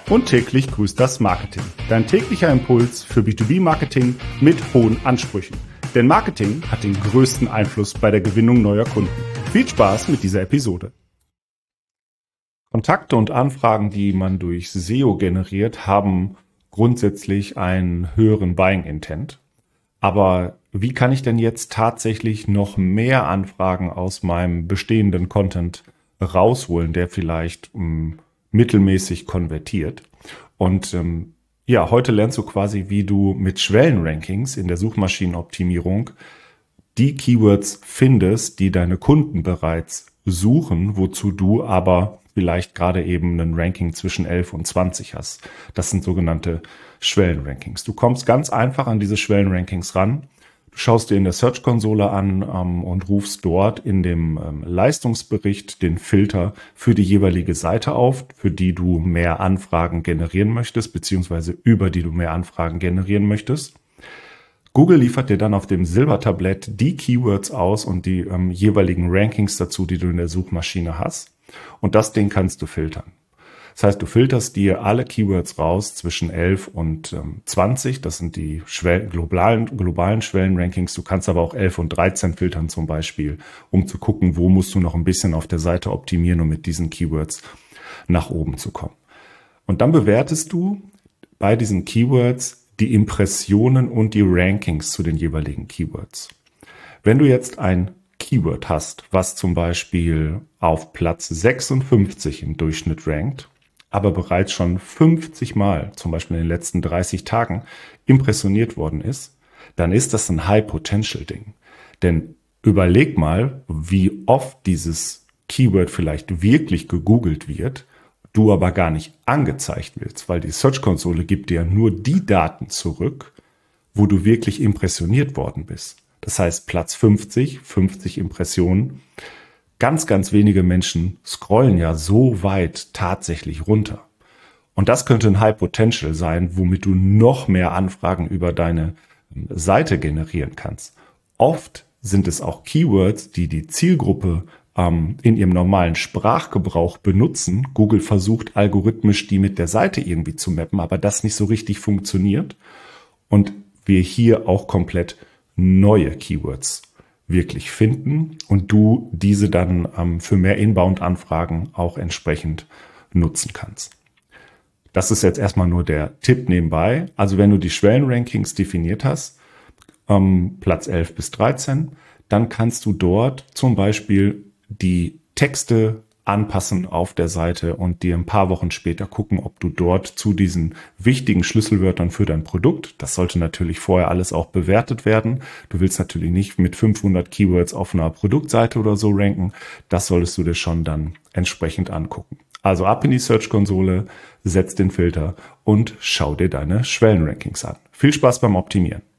Und täglich grüßt das Marketing. Dein täglicher Impuls für B2B-Marketing mit hohen Ansprüchen. Denn Marketing hat den größten Einfluss bei der Gewinnung neuer Kunden. Viel Spaß mit dieser Episode. Kontakte und Anfragen, die man durch SEO generiert, haben grundsätzlich einen höheren Buying Intent. Aber wie kann ich denn jetzt tatsächlich noch mehr Anfragen aus meinem bestehenden Content rausholen, der vielleicht mittelmäßig konvertiert? Und heute lernst du quasi, wie du mit Schwellenrankings in der Suchmaschinenoptimierung die Keywords findest, die deine Kunden bereits suchen, wozu du aber vielleicht gerade eben ein Ranking zwischen 11 und 20 hast. Das sind sogenannte Schwellenrankings. Du kommst ganz einfach an diese Schwellenrankings ran. Du schaust dir in der Search-Konsole an und rufst dort in dem Leistungsbericht den Filter für die jeweilige Seite auf, für die du mehr Anfragen generieren möchtest, beziehungsweise über die du mehr Anfragen generieren möchtest. Google liefert dir dann auf dem Silbertablett die Keywords aus und die jeweiligen Rankings dazu, die du in der Suchmaschine hast. Und das Ding kannst du filtern. Das heißt, du filterst dir alle Keywords raus zwischen 11 und 20. Das sind die globalen Schwellenrankings. Du kannst aber auch 11 und 13 filtern zum Beispiel, um zu gucken, wo musst du noch ein bisschen auf der Seite optimieren, um mit diesen Keywords nach oben zu kommen. Und dann bewertest du bei diesen Keywords die Impressionen und die Rankings zu den jeweiligen Keywords. Wenn du jetzt ein Keyword hast, was zum Beispiel auf Platz 56 im Durchschnitt rankt, aber bereits schon 50 Mal, zum Beispiel in den letzten 30 Tagen, impressioniert worden ist, dann ist das ein High-Potential-Ding. Denn überleg mal, wie oft dieses Keyword vielleicht wirklich gegoogelt wird, du aber gar nicht angezeigt wirst, weil die Search-Konsole gibt dir nur die Daten zurück, wo du wirklich impressioniert worden bist. Das heißt, Platz 50 Impressionen. Ganz, ganz wenige Menschen scrollen ja so weit tatsächlich runter. Und das könnte ein High Potential sein, womit du noch mehr Anfragen über deine Seite generieren kannst. Oft sind es auch Keywords, die die Zielgruppe in ihrem normalen Sprachgebrauch benutzen. Google versucht algorithmisch, die mit der Seite irgendwie zu mappen, aber das nicht so richtig funktioniert. Und wir hier auch komplett neue Keywords wirklich finden und du diese dann für mehr Inbound-Anfragen auch entsprechend nutzen kannst. Das ist jetzt erstmal nur der Tipp nebenbei. Also wenn du die Schwellenrankings definiert hast, Platz 11 bis 13, dann kannst du dort zum Beispiel die Texte anpassen auf der Seite und dir ein paar Wochen später gucken, ob du dort zu diesen wichtigen Schlüsselwörtern für dein Produkt, das sollte natürlich vorher alles auch bewertet werden. Du willst natürlich nicht mit 500 Keywords auf einer Produktseite oder so ranken. Das solltest du dir schon dann entsprechend angucken. Also ab in die Search-Konsole, setz den Filter und schau dir deine Schwellenrankings an. Viel Spaß beim Optimieren.